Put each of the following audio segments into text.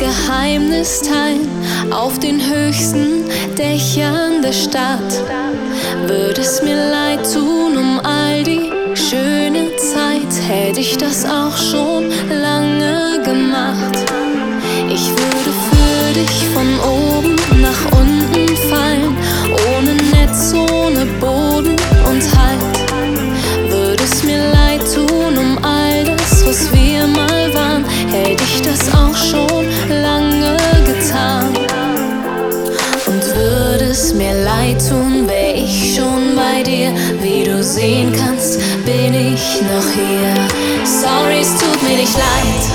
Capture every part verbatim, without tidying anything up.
Geheimnis teilen auf den höchsten Dächern der Stadt. Würde es mir leid tun um all die schöne Zeit, hätte ich das auch schon lange gemacht. Ich würde für dich von oben nach unten fallen, ohne Netz, ohne Boden und Halt. Würde es mir leid tun um all das, was wir mal waren, hätte ich das auch schon lange getan. Und würde es mir leid tun, wär ich schon bei dir. Wie du sehen kannst, bin ich noch hier. Sorry, es tut mir nicht leid.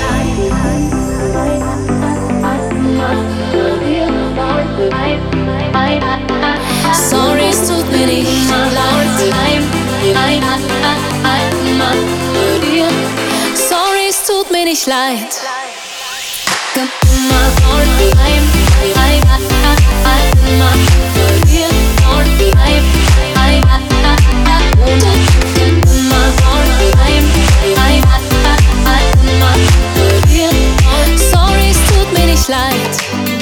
Sorry, es tut mir nicht leid. Sorry, es tut mir nicht leid. Sorry, es tut mir nicht leid.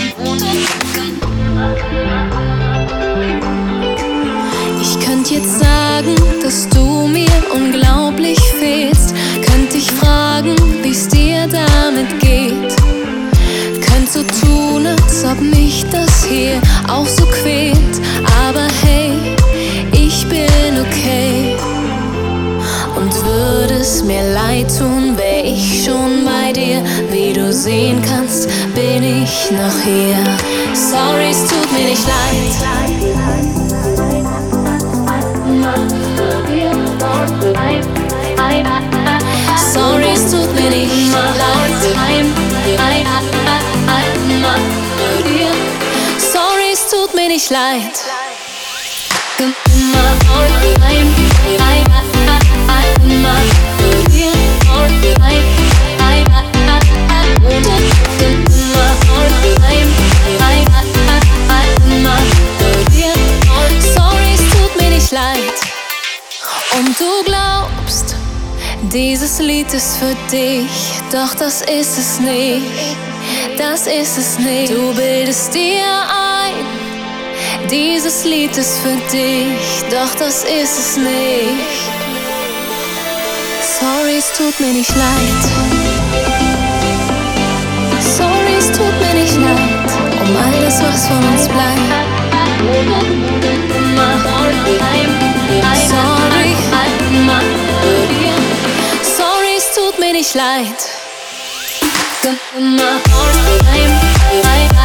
Ich könnte jetzt sagen, dass du mir unglaublich fehlst. Könnte ich fragen, wie's dir damit geht. Könnt so tun, als ob mich das hier auch so quält. Aber hey, ich bin okay. Und würde es mir leid tun, wär ich schon bei dir. Wie du sehen kannst, bin ich noch hier. Sorry, es tut mir nicht leid. Sorry, es tut mir nicht leid. Sorry, es tut mir nicht leid. Sorry, es tut mir nicht leid. Und du glaubst, dieses Lied ist für dich, doch das ist es nicht, das ist es nicht. Du bildest dir ein, dieses Lied ist für dich, doch das ist es nicht. Sorry, es tut mir nicht leid. Sorry, es tut mir nicht leid, um all das, was von uns bleibt. Sorry, sorry, es tut mir nicht leid.